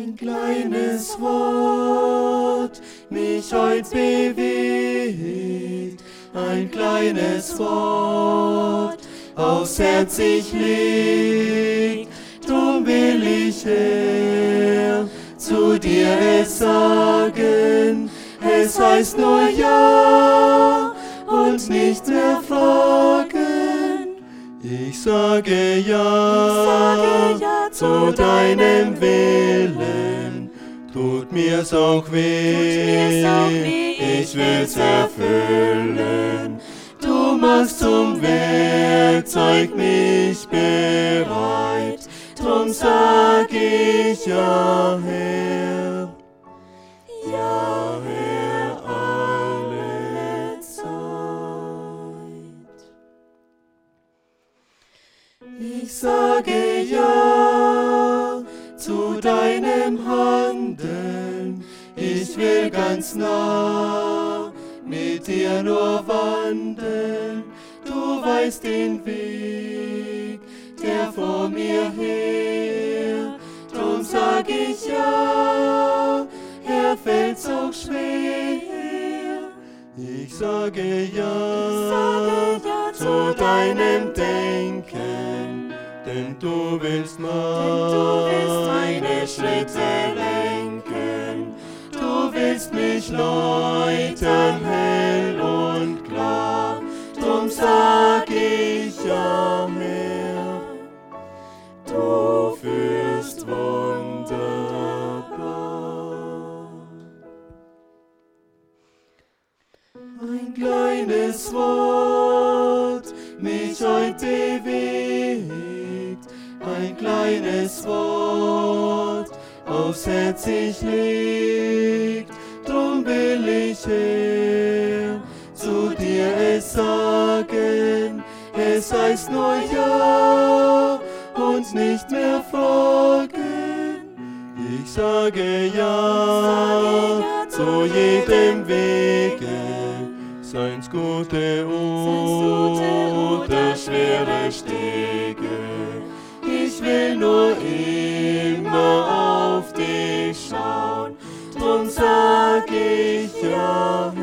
Ein kleines Wort mich heut bewegt, ein kleines Wort aufs Herz ich leg, drum will ich, Herr, zu dir es sagen, es heißt nur Ja und nicht mehr fragen. Ich sage ja, zu deinem Willen, tut mir's auch weh, ich will's erfüllen. Du machst zum Werkzeug mich bereit, drum sag ich ja, Herr, ja, Herr, alle Zeit. Ich sage ja zu deinem Handeln, ich will ganz nah mit dir nur wandeln. Du weißt den Weg, der vor mir her, drum sag ich ja, Herr, fällt's auch schwer. Ich sage ja, zu deinem Denken, denn du willst meine Schritte lenken. Du willst mich läutern hell und klar, drum sag ich ja, Herr, du führst wunderbar. Ein kleines Wort mich heute bewegt, ein kleines Wort aufs Herz ich legt, drum will ich, Herr, zu dir es sagen, es heißt nur Ja und nicht mehr fragen. Ich sage ja zu jedem Wege, seien's gute oder schwere Stege. Ich will nur immer auf dich schauen, drum sag ich ja,